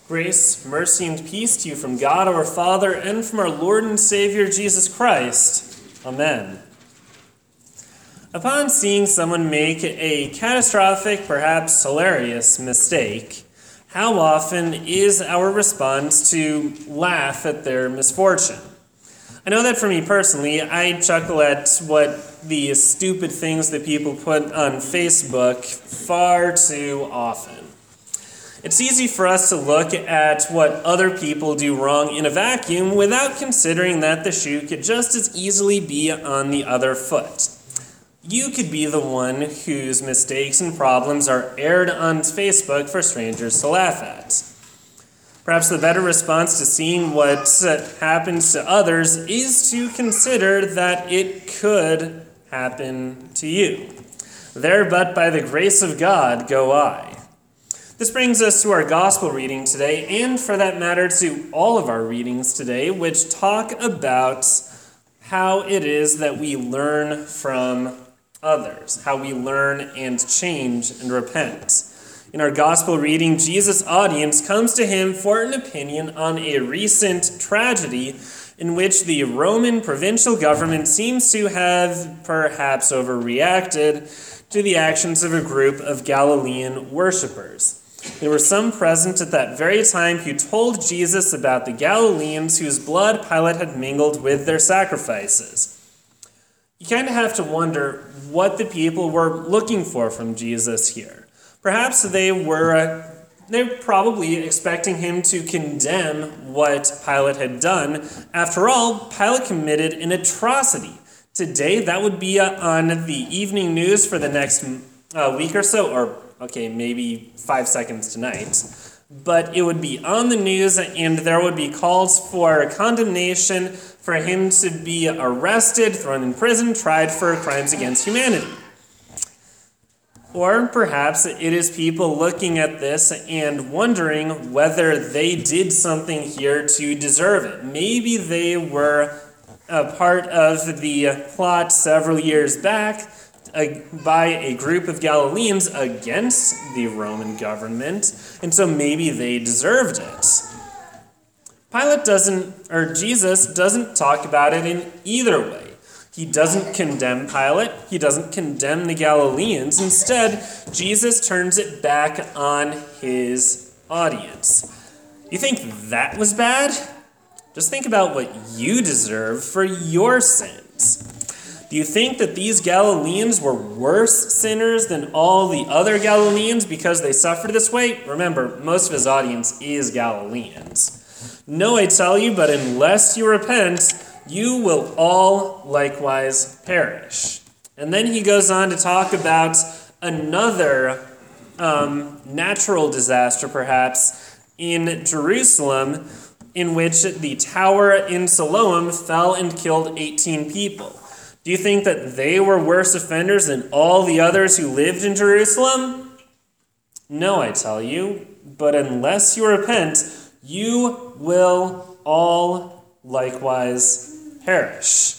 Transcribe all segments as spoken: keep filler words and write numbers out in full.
Grace, mercy, and peace to you from God our Father and from our Lord and Savior Jesus Christ. Amen. Upon seeing someone make a catastrophic, perhaps hilarious mistake, how often is our response to laugh at their misfortune? I know that for me personally, I chuckle at what the stupid things that people put on Facebook far too often. It's easy for us to look at what other people do wrong in a vacuum without considering that the shoe could just as easily be on the other foot. You could be the one whose mistakes and problems are aired on Facebook for strangers to laugh at. Perhaps the better response to seeing what happens to others is to consider that it could happen to you. There, but by the grace of God, go I. This brings us to our gospel reading today, and for that matter, to all of our readings today, which talk about how it is that we learn from others, how we learn and change and repent. In our gospel reading, Jesus' audience comes to him for an opinion on a recent tragedy in which the Roman provincial government seems to have perhaps overreacted to the actions of a group of Galilean worshippers. There were some present at that very time who told Jesus about the Galileans whose blood Pilate had mingled with their sacrifices. You kind of have to wonder what the people were looking for from Jesus here. Perhaps they were uh, they were probably expecting him to condemn what Pilate had done. After all, Pilate committed an atrocity. Today, that would be uh, on the evening news for the next uh, week or so, or okay, maybe five seconds tonight. But it would be on the news, and there would be calls for condemnation for him to be arrested, thrown in prison, tried for crimes against humanity. Or perhaps it is people looking at this and wondering whether they did something here to deserve it. Maybe they were a part of the plot several years back by a group of Galileans against the Roman government, and so maybe they deserved it. Pilate doesn't, or Jesus doesn't talk about it in either way. He doesn't condemn Pilate. He doesn't condemn the Galileans. Instead, Jesus turns it back on his audience. You think that was bad? Just think about what you deserve for your sins. Do you think that these Galileans were worse sinners than all the other Galileans because they suffered this way? Remember, most of his audience is Galileans. No, I tell you, but unless you repent, you will all likewise perish. And then he goes on to talk about another um, natural disaster, perhaps, in Jerusalem, in which the tower in Siloam fell and killed eighteen people. Do you think that they were worse offenders than all the others who lived in Jerusalem? No, I tell you, but unless you repent, you will all likewise perish.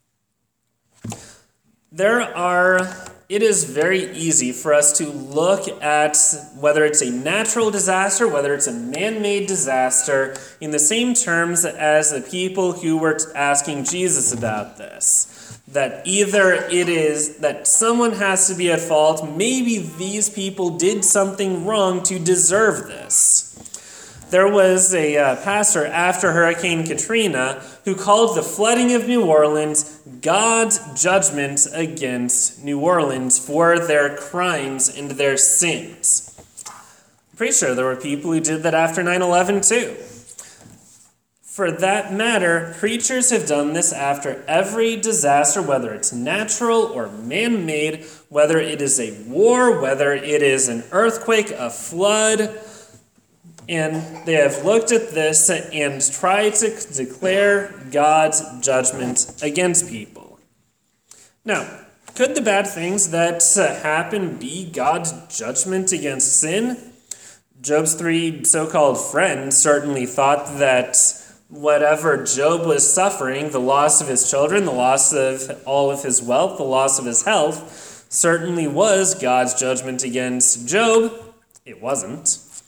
There are, it is very easy for us to look at whether it's a natural disaster, whether it's a man-made disaster, in the same terms as the people who were asking Jesus about this. That either it is that someone has to be at fault, maybe these people did something wrong to deserve this. There was a uh, pastor after Hurricane Katrina who called the flooding of New Orleans God's judgment against New Orleans for their crimes and their sins. I'm pretty sure there were people who did that after nine eleven too. For that matter, preachers have done this after every disaster, whether it's natural or man-made, whether it is a war, whether it is an earthquake, a flood, and they have looked at this and tried to declare God's judgment against people. Now, could the bad things that happen be God's judgment against sin? Job's three so-called friends certainly thought that whatever Job was suffering, the loss of his children, the loss of all of his wealth, the loss of his health, certainly was God's judgment against Job. It wasn't.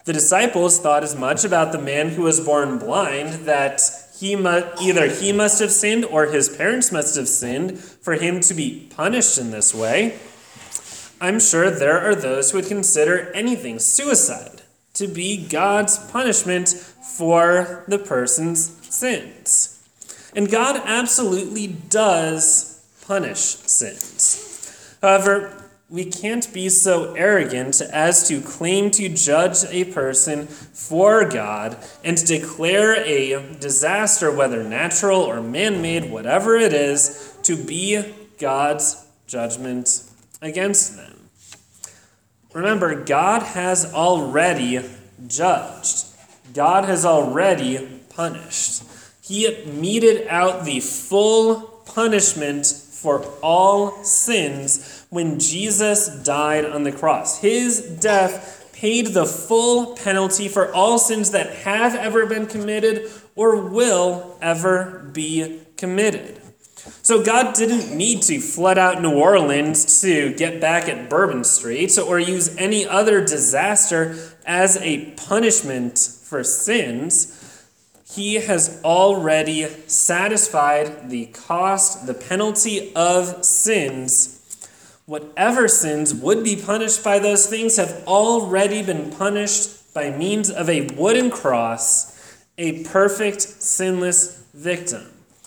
The disciples thought as much about the man who was born blind that he mu- either he must have sinned or his parents must have sinned for him to be punished in this way. I'm sure there are those who would consider anything, suicide, to be God's punishment for the person's sins. And God absolutely does punish sins. However, we can't be so arrogant as to claim to judge a person for God and declare a disaster, whether natural or man-made, whatever it is, to be God's judgment against them. Remember, God has already judged. God has already punished. He meted out the full punishment for all sins when Jesus died on the cross. His death paid the full penalty for all sins that have ever been committed or will ever be committed. So God didn't need to flood out New Orleans to get back at Bourbon Street or use any other disaster as a punishment for sins. He has already satisfied the cost, the penalty of sins. Whatever sins would be punished by those things have already been punished by means of a wooden cross, a perfect, sinless victim.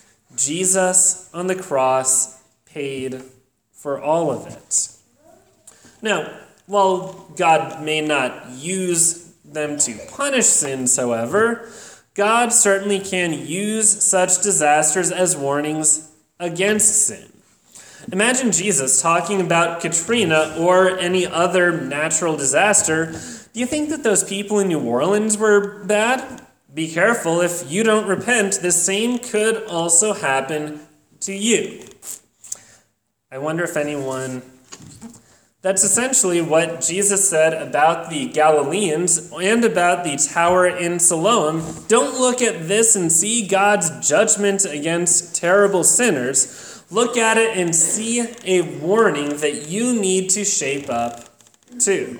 Jesus on the cross paid for all of it. Now, while God may not use them to punish sins, however, God certainly can use such disasters as warnings against sin. Imagine Jesus talking about Katrina or any other natural disaster. Do you think that those people in New Orleans were bad? Be careful, if you don't repent, the same could also happen to you. I wonder if anyone... That's essentially what Jesus said about the Galileans and about the tower in Siloam. Don't look at this and see God's judgment against terrible sinners. Look at it and see a warning that you need to shape up to.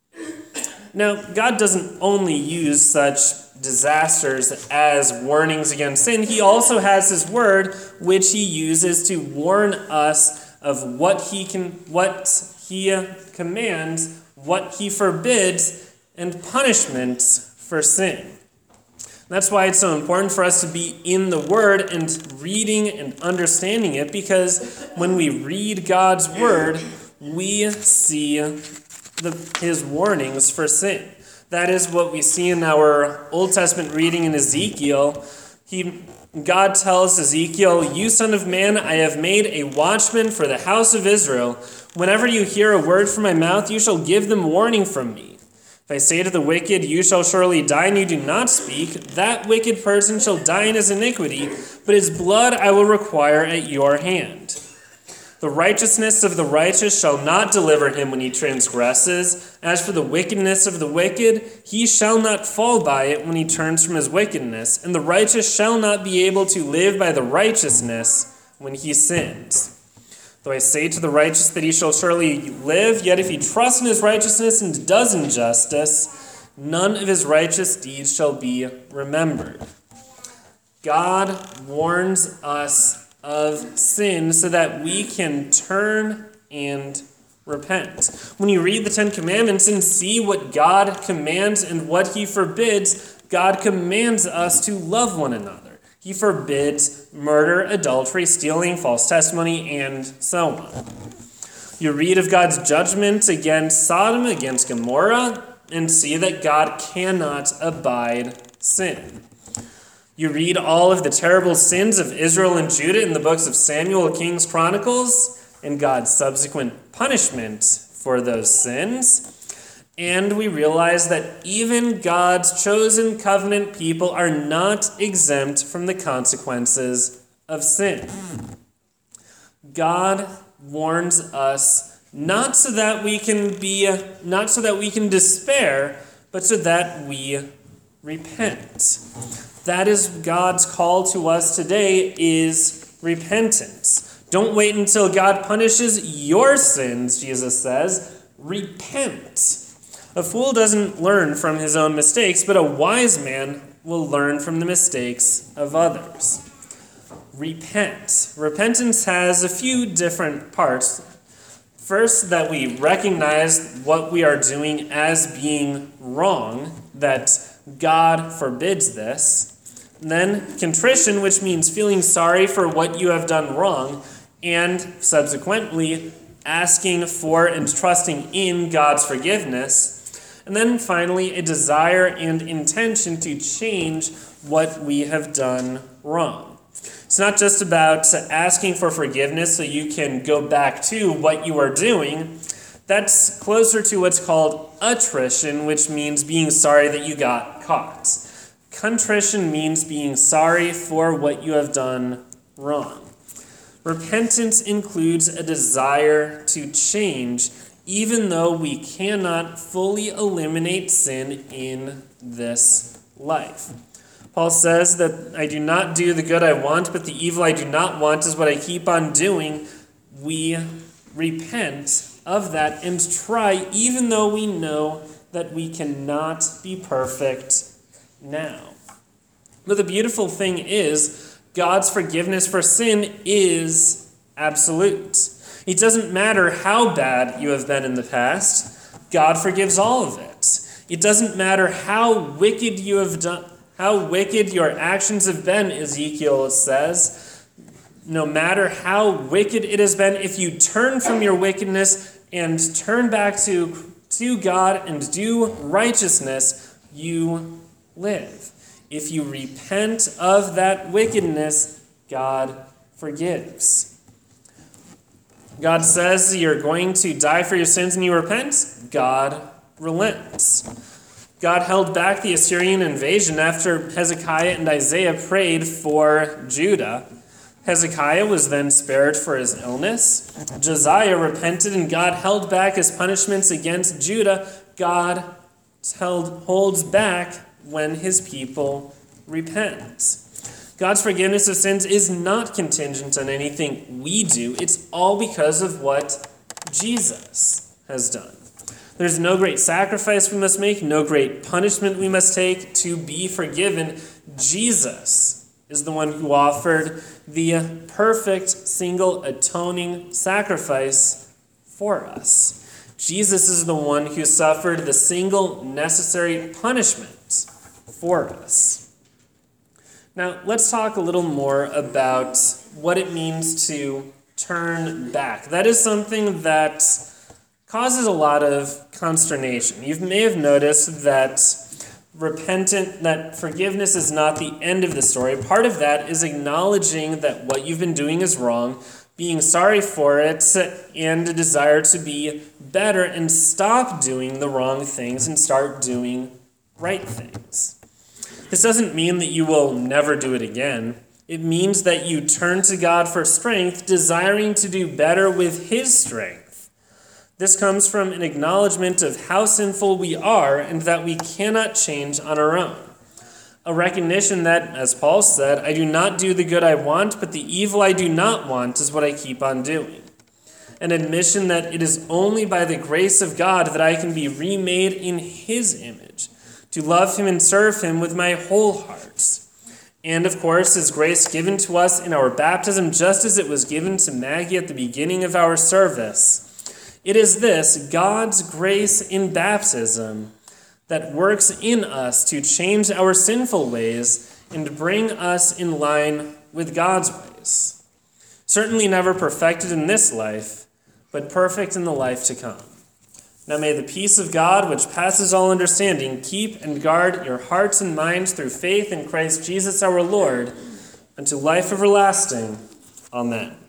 Now, God doesn't only use such disasters as warnings against sin. He also has his word, which he uses to warn us of what he can, what he commands, what he forbids, and punishments for sin. That's why it's so important for us to be in the Word and reading and understanding it, because when we read God's Word, we see the, his warnings for sin. That is what we see in our Old Testament reading in Ezekiel. He, God tells Ezekiel, "You son of man, I have made a watchman for the house of Israel. Whenever you hear a word from my mouth, you shall give them warning from me. If I say to the wicked, you shall surely die, and you do not speak, that wicked person shall die in his iniquity, but his blood I will require at your hand. The righteousness of the righteous shall not deliver him when he transgresses. As for the wickedness of the wicked, he shall not fall by it when he turns from his wickedness, and the righteous shall not be able to live by the righteousness when he sins. Though I say to the righteous that he shall surely live, yet if he trusts in his righteousness and does injustice, none of his righteous deeds shall be remembered." God warns us of sin so that we can turn and repent. When you read the Ten Commandments and see what God commands and what he forbids, God commands us to love one another. He forbids murder, adultery, stealing, false testimony, and so on. You read of God's judgment against Sodom, against Gomorrah, and see that God cannot abide sin. You read all of the terrible sins of Israel and Judah in the books of Samuel, Kings, Chronicles, and God's subsequent punishment for those sins. And we realize that even God's chosen covenant people are not exempt from the consequences of sin. God warns us not so that we can be, not so that we can despair, but so that we repent. That is God's call to us today, is repentance. Don't wait until God punishes your sins, Jesus says. Repent. A fool doesn't learn from his own mistakes, but a wise man will learn from the mistakes of others. Repent. Repentance has a few different parts. First, that we recognize what we are doing as being wrong, that God forbids this. Then, contrition, which means feeling sorry for what you have done wrong, and subsequently, asking for and trusting in God's forgiveness. And then finally, a desire and intention to change what we have done wrong. It's not just about asking for forgiveness so you can go back to what you are doing. That's closer to what's called attrition, which means being sorry that you got caught. Contrition means being sorry for what you have done wrong. Repentance includes a desire to change, even though we cannot fully eliminate sin in this life. Paul says that I do not do the good I want, but the evil I do not want is what I keep on doing. We repent of that and try, even though we know that we cannot be perfect now. But the beautiful thing is, God's forgiveness for sin is absolute. It doesn't matter how bad you have been in the past, God forgives all of it. It doesn't matter how wicked you have done, how wicked your actions have been, Ezekiel says. No matter how wicked it has been, if you turn from your wickedness and turn back to, to God and do righteousness, you live. If you repent of that wickedness, God forgives. God says you're going to die for your sins and you repent, God relents. God held back the Assyrian invasion after Hezekiah and Isaiah prayed for Judah. Hezekiah was then spared for his illness. Josiah repented and God held back his punishments against Judah. God held, holds back when his people repent. God's forgiveness of sins is not contingent on anything we do. It's all because of what Jesus has done. There's no great sacrifice we must make, no great punishment we must take to be forgiven. Jesus is the one who offered the perfect, single, atoning sacrifice for us. Jesus is the one who suffered the single necessary punishment for us. Now, let's talk a little more about what it means to turn back. That is something that causes a lot of consternation. You may have noticed that repentant, that forgiveness is not the end of the story. Part of that is acknowledging that what you've been doing is wrong, being sorry for it, and a desire to be better and stop doing the wrong things and start doing right things. This doesn't mean that you will never do it again. It means that you turn to God for strength, desiring to do better with His strength. This comes from an acknowledgement of how sinful we are and that we cannot change on our own. A recognition that, as Paul said, I do not do the good I want, but the evil I do not want is what I keep on doing. An admission that it is only by the grace of God that I can be remade in His image, to love Him and serve Him with my whole heart. And of course, His grace given to us in our baptism, just as it was given to Maggie at the beginning of our service. It is this, God's grace in baptism, that works in us to change our sinful ways and bring us in line with God's ways. Certainly never perfected in this life, but perfect in the life to come. Now may the peace of God, which passes all understanding, keep and guard your hearts and minds through faith in Christ Jesus our Lord, unto life everlasting. Amen.